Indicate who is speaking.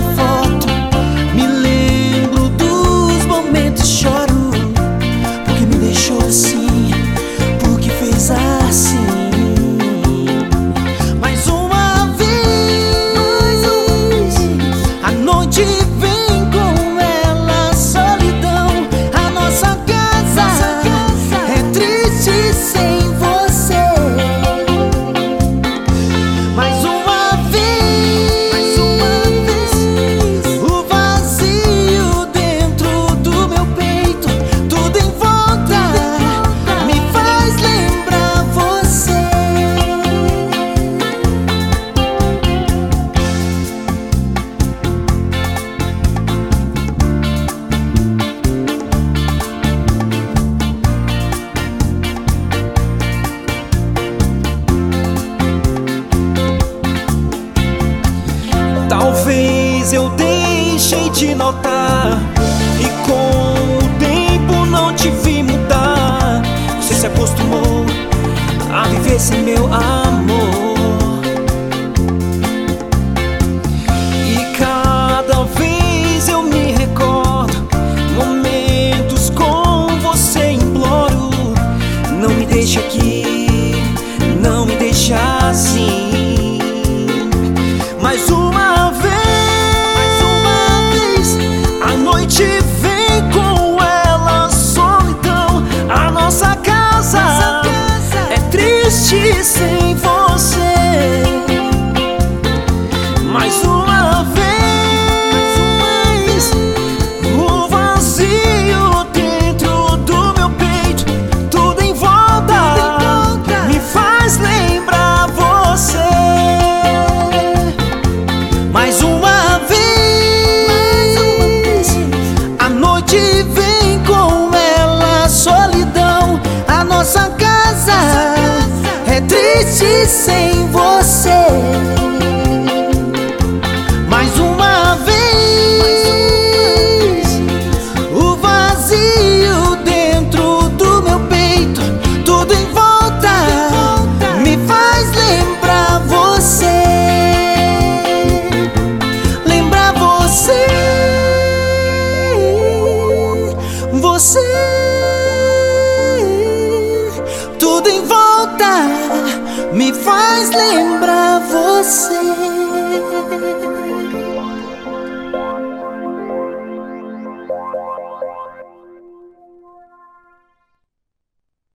Speaker 1: foto, me lembro dos momentos, choro porque me deixou assim, porque fez assim. Mais uma vez, a noite vem com ela, solidão. A nossa casa é triste sem você. Mais uma vez, o vazio dentro do meu peito, tudo em volta me faz lembrar você.
Speaker 2: Talvez eu deixei de notar, e com o tempo não te vi mudar. Você se acostumou a viver sem meu amor, e cada vez eu me recordo momentos com você, imploro. Não me deixe aqui, não me deixe assim. Mais uma vez, a noite vem com ela, solidão. A nossa casa é triste sem você. Mais uma vez, o vazio dentro do meu peito, tudo em volta me faz lembrar você. Mais uma vez, a noite vem com ela, solidão. A nossa casa é triste sem você. Mais uma vez, o vazio dentro do meu peito, tudo em volta me faz lembrar você. Você, tudo em volta me faz lembrar você.